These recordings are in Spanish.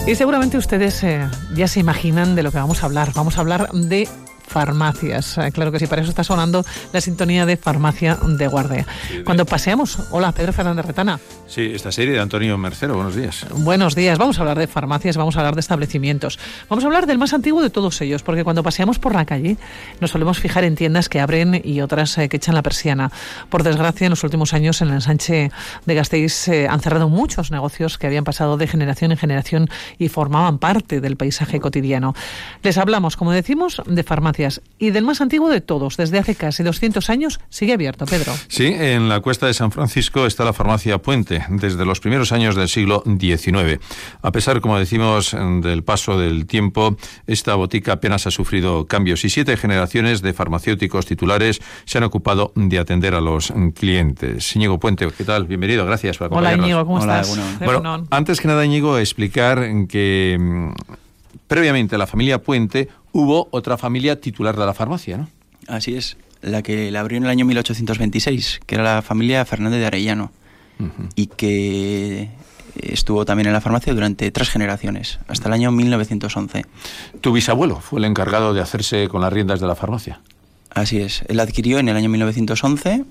Y seguramente ustedes ya se imaginan de lo que vamos a hablar. Vamos a hablar de farmacias. Claro que sí, para eso está sonando la sintonía de Farmacia de Guardia. Sí, cuando paseamos... Hola, Pedro Fernández Retana. Sí, esta serie de Antonio Mercero. Buenos días. Buenos días. Vamos a hablar de farmacias, vamos a hablar de establecimientos. Vamos a hablar del más antiguo de todos ellos, porque cuando paseamos por la calle nos solemos fijar en tiendas que abren y otras que echan la persiana. Por desgracia, en los últimos años en el ensanche de Gasteiz han cerrado muchos negocios que habían pasado de generación en generación y formaban parte del paisaje cotidiano. Les hablamos, como decimos, de farmacias. Y del más antiguo de todos, desde hace casi 200 años, sigue abierto, Pedro. Sí, en la Cuesta de San Francisco está la farmacia Puente, desde los primeros años del siglo XIX. A pesar, como decimos, del paso del tiempo, esta botica apenas ha sufrido cambios y 7 generaciones de farmacéuticos titulares se han ocupado de atender a los clientes. Íñigo Puente, ¿qué tal? Bienvenido, gracias por acompañarnos. Hola, Íñigo, ¿cómo estás? Bueno, antes que nada, Íñigo, explicar que previamente a la familia Puente hubo otra familia titular de la farmacia, ¿no? Así es, la que la abrió en el año 1826, que era la familia Fernández de Arellano, y que estuvo también en la farmacia durante 3 generaciones, hasta el año 1911. Tu bisabuelo fue el encargado de hacerse con las riendas de la farmacia. Así es, él adquirió en el año 1911,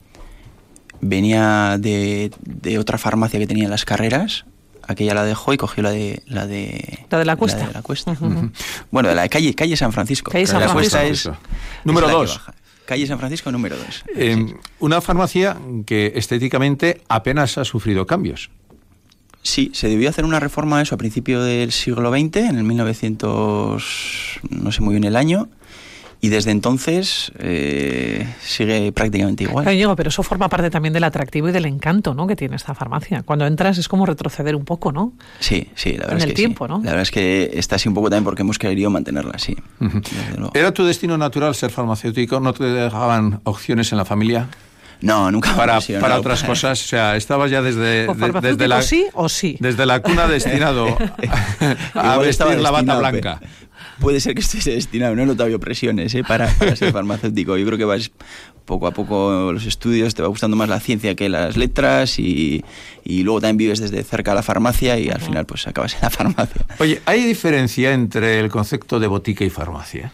venía de otra farmacia que tenía en Las Carreras. Aquella la dejó y cogió la de la Cuesta. La de la Cuesta. Bueno, de la calle San Francisco. Calle San Francisco. La Cuesta es número 2. Calle San Francisco número 2. Sí. Una farmacia que estéticamente apenas ha sufrido cambios. Sí, se debió hacer una reforma a eso a principio del siglo XX, en el 1900, no sé muy bien el año. Y desde entonces sigue prácticamente igual. Claro, Diego, pero eso forma parte también del atractivo y del encanto, ¿no?, que tiene esta farmacia. Cuando entras es como retroceder un poco, ¿no? Sí, la verdad en es el que tiempo, sí. ¿no? La verdad es que está así un poco también porque hemos querido mantenerla así. ¿Era tu destino natural ser farmacéutico? ¿No te dejaban opciones en la familia? No, nunca. Para otras cosas, o sea, estabas ya desde la sí o sí. Desde la cuna destinado a vestir la bata blanca. Puede ser que estés destinado, no he notado yo presiones para ser farmacéutico. Yo creo que vas poco a poco los estudios, te va gustando más la ciencia que las letras y luego también vives desde cerca la farmacia y al final pues acabas en la farmacia. Oye, ¿hay diferencia entre el concepto de botica y farmacia?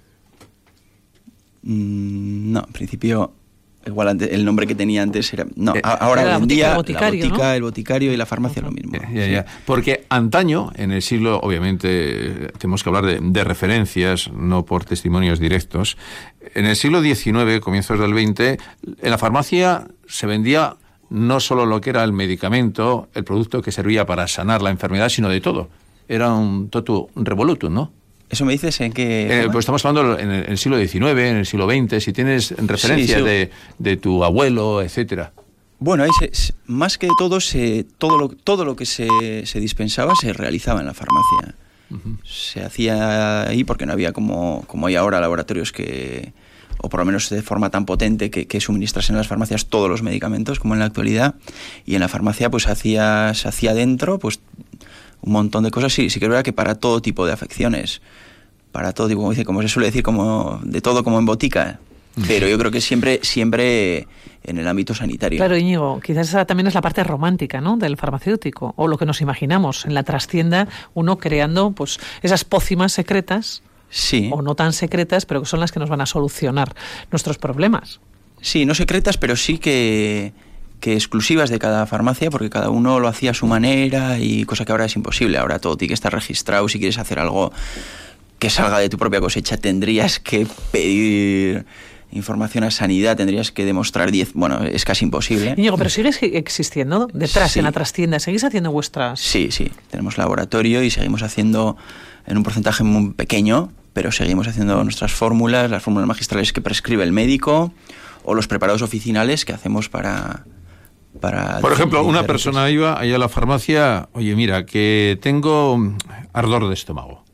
No, en principio... Igual antes, el nombre que tenía antes era... No, ahora era en día la botica, ¿no? el boticario y la farmacia es lo mismo. Ya. Porque antaño, en el siglo, obviamente, tenemos que hablar de referencias, no por testimonios directos. En el siglo XIX, comienzos del XX, en la farmacia se vendía no solo lo que era el medicamento, el producto que servía para sanar la enfermedad, sino de todo. Era un totum revolutum, ¿no? ¿Eso me dices en qué...? Pues estamos hablando en el siglo XIX, en el siglo XX, si tienes referencias sí. de tu abuelo, etcétera. Bueno, ahí más que todo lo que se dispensaba se realizaba en la farmacia. Se hacía ahí porque no había como hay ahora laboratorios que, o por lo menos de forma tan potente que suministrasen en las farmacias todos los medicamentos como en la actualidad. Y en la farmacia pues se hacía dentro pues un montón de cosas, sí que es verdad que para todo tipo de afecciones, para todo tipo, como se suele decir, como de todo como en botica, pero yo creo que siempre en el ámbito sanitario. Claro, Íñigo, quizás esa también es la parte romántica, ¿no?, del farmacéutico, o lo que nos imaginamos en la trastienda, uno creando pues esas pócimas secretas, sí, o no tan secretas, pero que son las que nos van a solucionar nuestros problemas. Sí, no secretas, pero sí que exclusivas de cada farmacia, porque cada uno lo hacía a su manera y cosa que ahora es imposible. Ahora todo tiene que estar registrado. Si quieres hacer algo que salga de tu propia cosecha, tendrías que pedir información a sanidad, tendrías que demostrar 10... Bueno, es casi imposible. Íñigo, pero sigues existiendo detrás, sí, en la trastienda, ¿seguís haciendo vuestras...? Sí, tenemos laboratorio y seguimos haciendo en un porcentaje muy pequeño, pero seguimos haciendo nuestras fórmulas, las fórmulas magistrales que prescribe el médico o los preparados oficinales que hacemos para por ejemplo, una persona iba allá a la farmacia, oye, mira, que tengo ardor de estómago.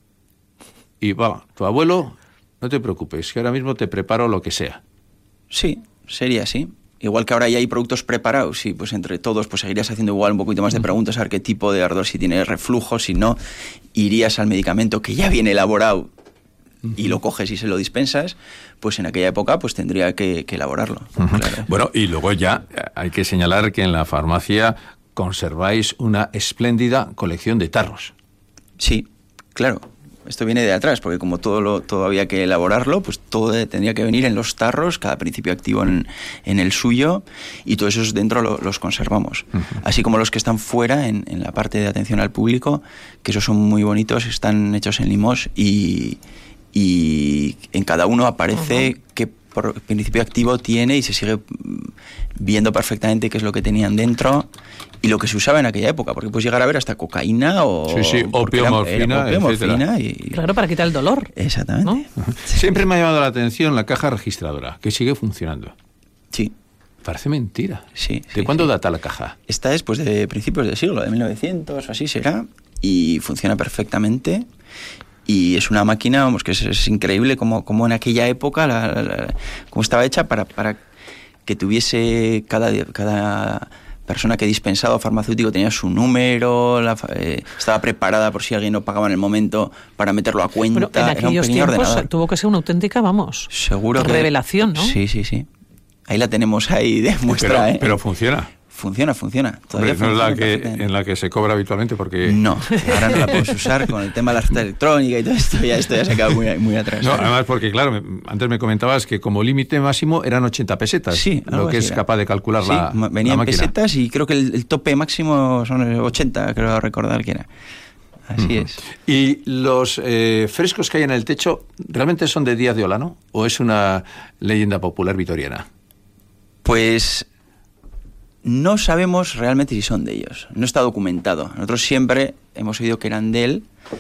Y va, tu abuelo, no te preocupes, que ahora mismo te preparo lo que sea. Sí, sería así. Igual que ahora ya hay productos preparados y pues entre todos pues seguirías haciendo igual un poquito más de preguntas a ver qué tipo de ardor, si tiene reflujo, si no, irías al medicamento que ya viene elaborado y lo coges y se lo dispensas, pues en aquella época pues tendría que elaborarlo. Claro. Bueno, y luego ya hay que señalar que en la farmacia conserváis una espléndida colección de tarros. Sí, claro. Esto viene de atrás, porque como todo había que elaborarlo, pues todo tendría que venir en los tarros, cada principio activo en el suyo, y todos esos dentro los conservamos. Uh-huh. Así como los que están fuera, en la parte de atención al público, que esos son muy bonitos, están hechos en Limos, y en cada uno aparece qué principio activo tiene y se sigue viendo perfectamente qué es lo que tenían dentro y lo que se usaba en aquella época, porque puedes llegar a ver hasta cocaína o opio, morfina, y claro, para quitar el dolor. Exactamente. ¿No? Siempre me ha llamado la atención la caja registradora, que sigue funcionando. Sí. Parece mentira. Sí. ¿De cuándo data la caja? Esta es pues de principios del siglo, de 1900 o así será, y funciona perfectamente. Y es una máquina, vamos, que es increíble como en aquella época como estaba hecha para que tuviese cada persona que dispensaba farmacéutico tenía su número, estaba preparada por si alguien no pagaba en el momento para meterlo a cuenta. Bueno, en aquellos tiempos tuvo que ser una auténtica, seguro revelación, ¿no? Sí. Ahí la tenemos ahí de muestra. Pero funciona. Funciona. Todavía funciona. No es en la que se cobra habitualmente porque... No, ahora no la puedes usar con el tema de la receta electrónica y todo esto, esto ya se ha quedado muy atrás. No, además porque, claro, antes me comentabas que como límite máximo eran 80 pesetas. Sí, lo que es capaz de calcular la venían máquina. Pesetas y creo que el tope máximo son 80, creo recordar que era. Así es. ¿Y los frescos que hay en el techo realmente son de Díaz de Olano o es una leyenda popular vitoriana? Pues... no sabemos realmente si son de ellos. No está documentado. Nosotros siempre hemos oído que eran de él,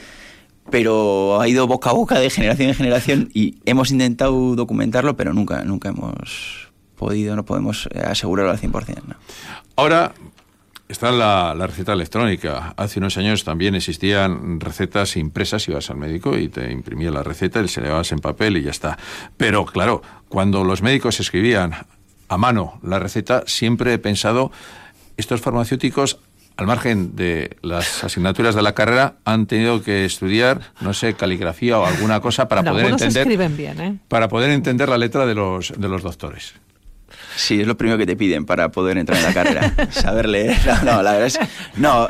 pero ha ido boca a boca de generación en generación y hemos intentado documentarlo, pero nunca hemos podido, no podemos asegurarlo al 100%. ¿no? Ahora está la receta electrónica. Hace unos años también existían recetas impresas, ibas al médico y te imprimía la receta y se le dabas en papel y ya está. Pero claro, cuando los médicos escribían a mano la receta, siempre he pensado, estos farmacéuticos, al margen de las asignaturas de la carrera, han tenido que estudiar, no sé, caligrafía o alguna cosa para poder entender. Escriben bien, para poder entender la letra de los doctores. Sí, es lo primero que te piden para poder entrar en la carrera, saber leer. No, la verdad es... No,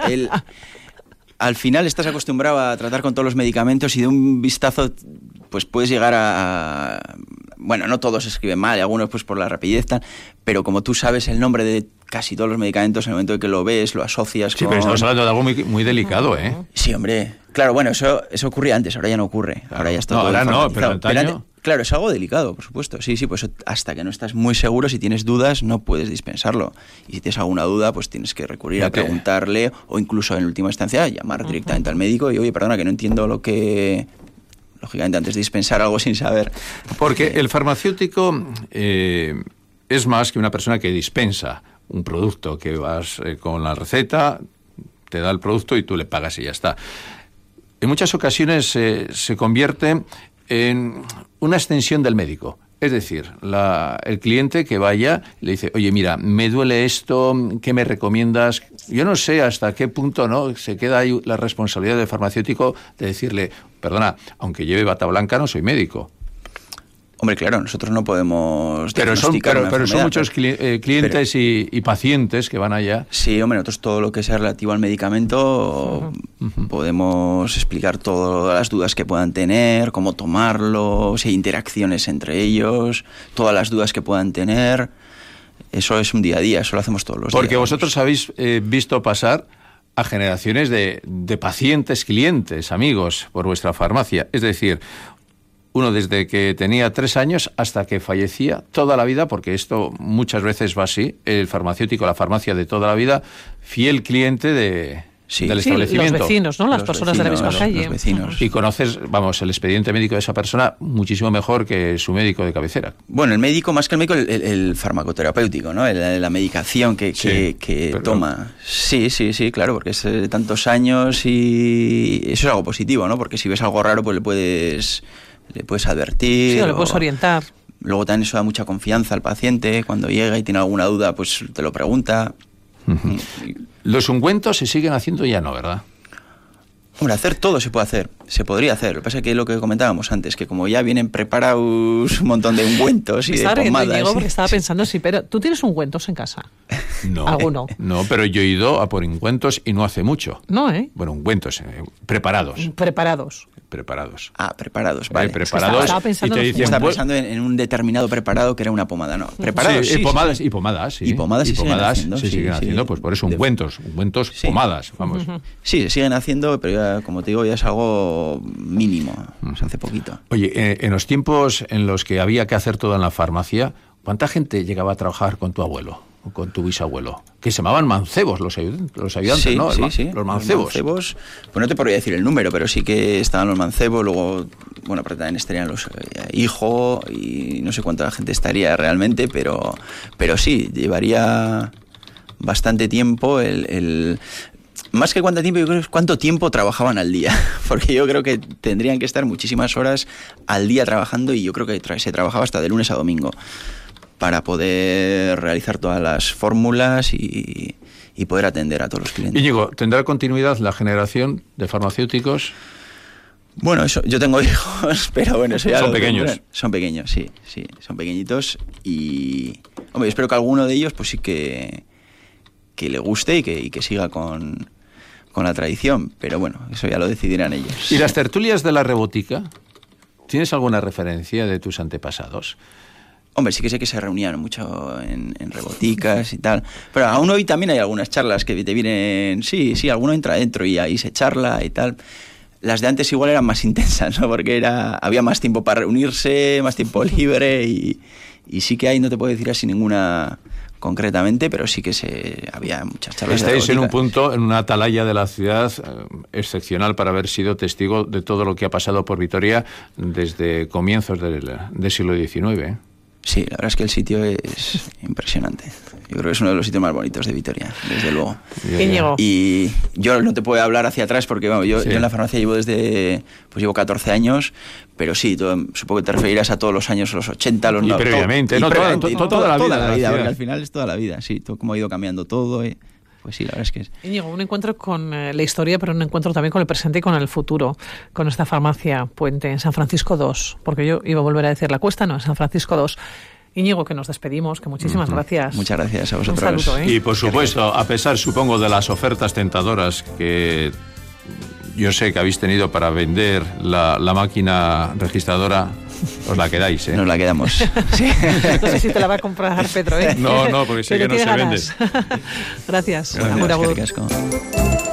al final estás acostumbrado a tratar con todos los medicamentos y de un vistazo pues puedes llegar a... Bueno, no todos escriben mal, algunos pues por la rapidez, pero como tú sabes el nombre de casi todos los medicamentos, en el momento de que lo ves, lo asocias con... Sí, pero estamos hablando de algo muy delicado, ¿eh? Sí, hombre. Claro, bueno, eso ocurría antes, ahora ya no ocurre. Claro. Ahora ya está todo todo no, pero antaño... Claro, es algo delicado, por supuesto. Sí, pues hasta que no estás muy seguro, si tienes dudas, no puedes dispensarlo. Y si tienes alguna duda, pues tienes que recurrir a preguntarle o incluso en última instancia llamar directamente al médico y, oye, perdona, que no entiendo lo que... Lógicamente, antes de dispensar algo sin saber. Porque el farmacéutico es más que una persona que dispensa un producto, que vas con la receta, te da el producto y tú le pagas y ya está. En muchas ocasiones se convierte en una extensión del médico. Es decir, el cliente que vaya le dice, oye, mira, me duele esto, ¿qué me recomiendas? Yo no sé hasta qué punto no se queda ahí la responsabilidad del farmacéutico de decirle, perdona, aunque lleve bata blanca, no soy médico. Hombre, claro, nosotros no podemos pero son muchos clientes y pacientes que van allá. Sí, hombre, nosotros todo lo que sea relativo al medicamento podemos explicar todas las dudas que puedan tener, cómo tomarlo, si hay interacciones entre ellos, todas las dudas que puedan tener. Eso es un día a día, eso lo hacemos todos los días. Porque vosotros habéis visto pasar a generaciones de pacientes, clientes, amigos por vuestra farmacia. Es decir, uno desde que tenía 3 años hasta que fallecía, toda la vida, porque esto muchas veces va así, el farmacéutico, la farmacia de toda la vida, fiel cliente del establecimiento. Los vecinos, ¿no? Las personas de la misma calle. Los vecinos. Y conoces, el expediente médico de esa persona muchísimo mejor que su médico de cabecera. Bueno, el médico, más que el médico, el farmacoterapéutico, ¿no? La medicación que toma. Sí, claro, porque es de tantos años y eso es algo positivo, ¿no? Porque si ves algo raro, pues le puedes advertir. Sí, o le puedes orientar. Luego también eso da mucha confianza al paciente. Cuando llega y tiene alguna duda, pues te lo pregunta. Uh-huh. Los ungüentos se siguen haciendo ya, ¿no? ¿Verdad? Hombre, hacer todo se puede hacer. Se podría hacer. Lo que pasa es que lo que comentábamos antes, que como ya vienen preparados un montón de ungüentos y de pomadas... Diego, porque estaba pensando, pero tú tienes ungüentos en casa. No, alguno. No, pero yo he ido a por ungüentos y no hace mucho. No, ¿eh? Bueno, ungüentos, preparados. Preparados. Preparados. Ah, preparados, vale. Preparados. Estaba pensando y te en los dicen, Estaba pues, pensando en un determinado preparado que era una pomada, ¿no? Preparados, sí, pomadas, y pomadas, sí. Y pomadas se siguen haciendo, se sí, siguen sí. haciendo, pues por eso ungüentos, Sí. pomadas, vamos. Sí, se siguen haciendo, pero ya, como te digo, ya es algo mínimo. O sea, hace poquito. Oye, en los tiempos en los que había que hacer todo en la farmacia, ¿cuánta gente llegaba a trabajar con tu abuelo o con tu bisabuelo? Que se llamaban mancebos los ayudantes, Sí, ¿no? sí. Los mancebos. Pues no te podría decir el número, pero sí que estaban los mancebos, luego, bueno, pero también estarían los hijos y no sé cuánta gente estaría realmente, pero sí, llevaría bastante tiempo más que cuánto tiempo, yo creo que es cuánto tiempo trabajaban al día, porque yo creo que tendrían que estar muchísimas horas al día trabajando y yo creo que se trabajaba hasta de lunes a domingo para poder realizar todas las fórmulas y poder atender a todos los clientes. Íñigo, ¿tendrá continuidad la generación de farmacéuticos? Bueno, eso, yo tengo hijos, pero bueno, eso ya ¿Son pequeños? Son pequeños, sí, son pequeñitos y, hombre, yo espero que alguno de ellos pues sí que le guste y que siga con la tradición, pero bueno, eso ya lo decidirán ellos. ¿Y las tertulias de la Rebotica? ¿Tienes alguna referencia de tus antepasados? Hombre, sí que sé que se reunían mucho en reboticas y tal, pero aún hoy también hay algunas charlas que te vienen, sí, alguno entra dentro y ahí se charla y tal. Las de antes igual eran más intensas, ¿no? Porque había más tiempo para reunirse, más tiempo libre y sí que hay, no te puedo decir así ninguna concretamente, pero sí que había muchas charlas. Estáis en un punto, en una atalaya de la ciudad excepcional para haber sido testigo de todo lo que ha pasado por Vitoria desde comienzos del siglo XIX. Sí, la verdad es que el sitio es impresionante. Yo creo que es uno de los sitios más bonitos de Vitoria, desde luego. Íñigo. Y yo no te puedo hablar hacia atrás porque vamos, yo en la farmacia llevo 14 años, pero sí, supongo que te referirás a todos los años, los 80, los 90. Previamente, ¿no? Toda la vida, porque al final es toda la vida, sí, todo cómo ha ido cambiando todo. Pues sí, la verdad es que es. Íñigo, un encuentro con la historia, pero un encuentro también con el presente y con el futuro, con esta farmacia Puente en San Francisco 2, porque yo iba a volver a decir La Cuesta, no, en San Francisco 2. Íñigo, que nos despedimos, que muchísimas gracias. Muchas gracias a vosotros. Un saludo, ¿eh? Y por supuesto, a pesar, supongo, de las ofertas tentadoras que yo sé que habéis tenido para vender la máquina registradora, os la quedáis, ¿eh? Nos la quedamos. Sí. No sé si te la va a comprar Pedro, ¿eh? No, porque sé Pero que no se tiene vende. ganas. Gracias. Gracias, Agur, agur. qué casco.